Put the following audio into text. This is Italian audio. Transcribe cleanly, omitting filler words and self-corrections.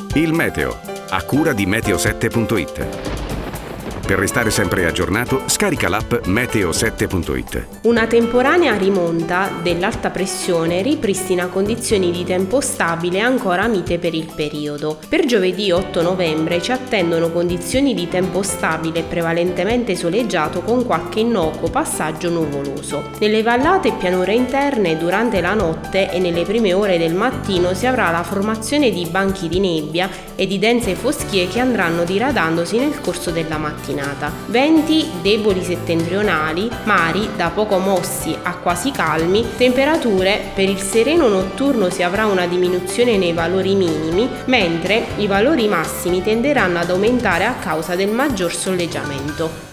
Il meteo, a cura di meteo7.it. Per restare sempre aggiornato, scarica l'app meteo7.it. Una temporanea rimonta dell'alta pressione ripristina condizioni di tempo stabile ancora mite per il periodo. Per giovedì 8 novembre ci attendono condizioni di tempo stabile prevalentemente soleggiato con qualche innocuo passaggio nuvoloso. Nelle vallate e pianure interne durante la notte e nelle prime ore del mattino si avrà la formazione di banchi di nebbia e di dense foschie che andranno diradandosi nel corso della mattinata. Venti deboli settentrionali, mari da poco mossi a quasi calmi, temperature per il sereno notturno si avrà una diminuzione nei valori minimi, mentre i valori massimi tenderanno ad aumentare a causa del maggior soleggiamento.